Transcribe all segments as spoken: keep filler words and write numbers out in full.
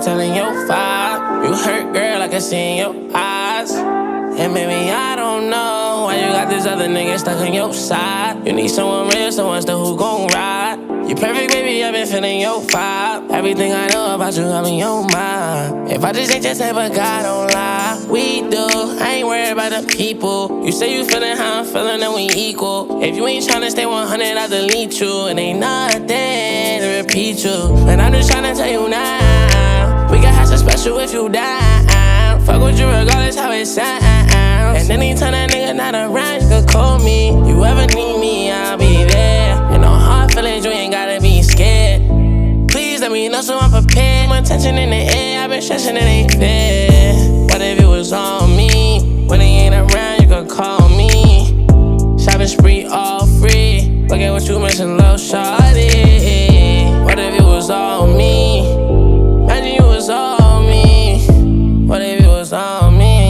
telling your vibe. You hurt, girl, I can see in your eyes. And maybe I don't know why you got this other nigga stuck on your side. You need someone real, someone still who gon' ride. You perfect, baby, I've been feeling your vibe. Everything I know about you, I'm in your mind. If I just ain't your type of guy, don't lie. We do, I ain't worried about the people. You say you feeling how I'm feeling, then we equal. If you ain't tryna stay one hundred, I'll delete you. It ain't nothing to repeat you. And I'm just tryna tell you now, we can have some special if you die. Fuck with you regardless how it sounds. And anytime that nigga not around, you can call me. You ever need me, I'll be there. And no hard feelings, you ain't gotta be scared. Please let me know so I'm prepared. My tension in the air, I've been stressing, it ain't fair. What if it was on me? When he ain't around, you can call me. Shopping spree all free. Look at what you missing, lil' shawty. What if it was all me? Imagine you was all me. What if it was all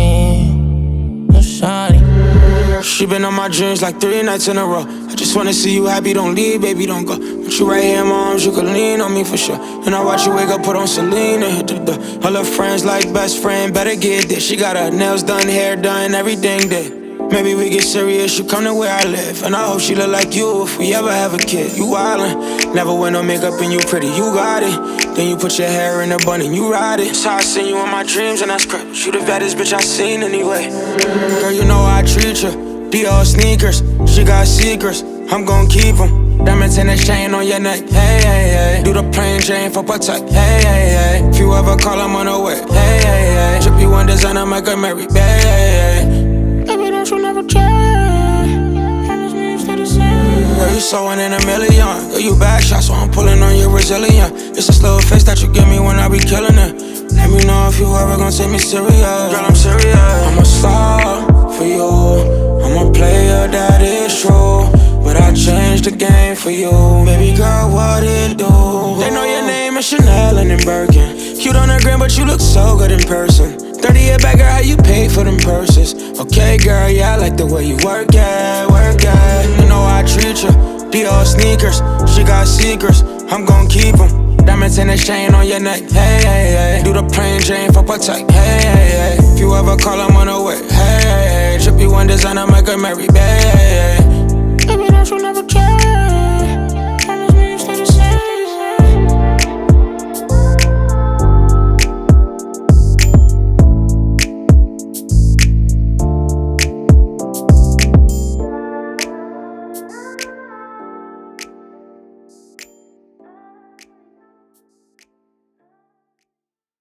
me? Lil' shawty. She been on my dreams like three nights in a row. I just wanna see you happy, don't leave, baby, don't go. Want you right here in my arms, you can lean on me for sure. And I watch you wake up, put on Celine and hit the door. All her friends like best friend, better get this. She got her nails done, hair done, everything did. Maybe we get serious, you come to where I live. And I hope she look like you if we ever have a kid. You wildin', never wear no makeup and you pretty, you got it. Then you put your hair in a bun and you ride it. That's how I seen you in my dreams and that's crazy. You the baddest bitch I seen anyway. Girl, you know how I treat you. Dior sneakers, she got secrets, I'm gon' keep them. Diamonds in the chain on your neck, hey, hey, hey. Do the plain Jane for protect, hey, hey, hey. If you ever call, I'm on the way, hey, hey, hey. Drippy one designer, make her marry, babe. Baby, don't you never change. Promise me you stay the same. Girl, you so one in a million. Girl, you back shot, so I'm pulling on your Brazilian. It's this little face that you give me when I be killing it. Let me know if you ever gon' take me serious. Girl, I'm serious. I'm a star for you. I'm a player, that is true. But I changed the game for you. Baby girl, what it do? They know your name is Chanel and in Birkin. Cute on the gram, but you look so good in person. thirty year back, girl, how you paid for them purses? Okay, girl, yeah, I like the way you work, yeah, work, yeah. You know I treat you. Dior sneakers, she got secrets, I'm gon' keep them. Diamonds in the chain on your neck, hey, hey, hey. Do the plain Jane for protect, hey, hey, hey. If you ever call, I'm on the way, hey, hey, hey. Trippy one designer, make her marry, babe.